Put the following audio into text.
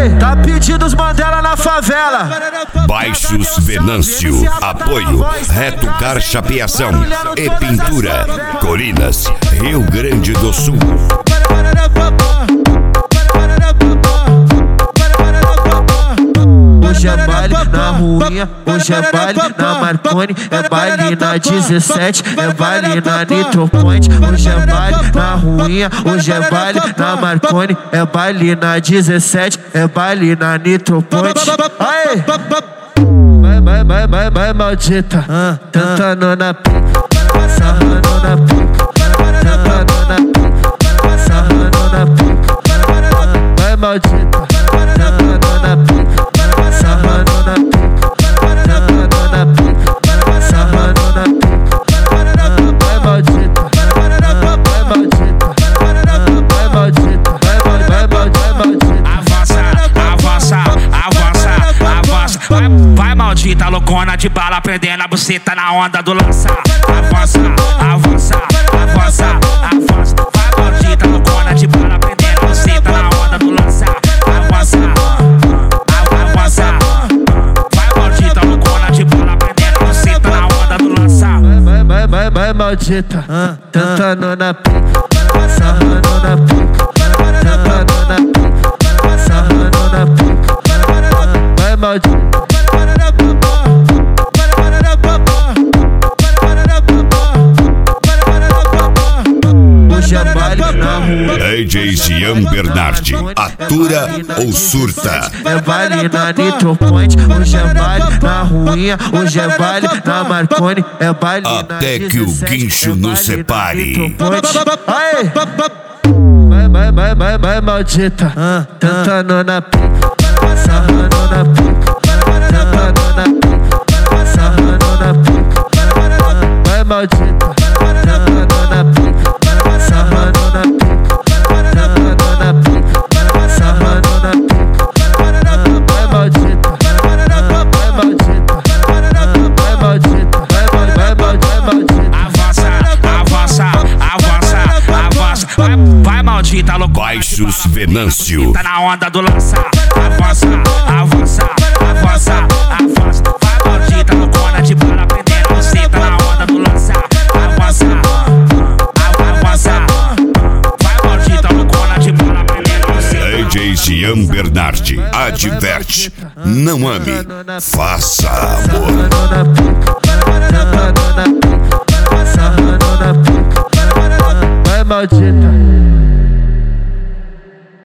Aê, tá pedindo os Mandela na favela. Baixos Venâncio, apoio, Retocar Chapeação e Pintura, Colinas, Rio Grande do Sul. Hoje é baile na ruinha, hoje é baile na Marconi, é baile na 17, é baile na Nitro Point. Hoje é baile na ruinha, hoje é baile na Marconi, é baile na 17, é baile na Nitro Point. Aê! Vai, maldita, tentando na pica, sarrando na pica, tentando na pica, sarrando na pica. Vai, maldita, tentando na pica, sarrando na pica, tentando na pica, sarrando na pica. Vai, maldita, vai, maldita, vai, maldita, vai, maldita. Avança. Vai, maldita, loucona de bala, prendendo a buceta na onda do lança. Avança. Vai, maldita, loucona de bala, prendendo a buceta na onda do lança. Avança. Vai, maldita, loucona de bala, prendendo a buceta na onda do lança. Vai, maldita, tentando na pica, sarrando na pica, tentando na pica, sarrando na pica. Vai, maldita. Hoje é baile na rua. DJ Jean Bernardi, atura ou surta? É baile na Nitro Point, hoje é baile na ruinha, hoje é baile na Marconi, é baile na 17, até que o guincho nos separe. Aê! Vai, maldita, tentando na pica, sarrando na pica, tentando na pica, sarrando na pica. Vai, maldita, tentando na pica, sarrando na pica, tentando na pica, sarrando na pica. Vai, maldita, vai, maldita, vai, maldita, vai, maldita. Avança. Vai, maldita, loucona. Baixos Venâncio. Tá na onda do lança. Avança. Vai, maldita, loucona de bala, prendendo você, tá na onda do lança. Avança. Vai, maldita, loucona de bala, prendendo você. DJ Jean Bernardi adverte: não ame, faça amor. Vai, maldita.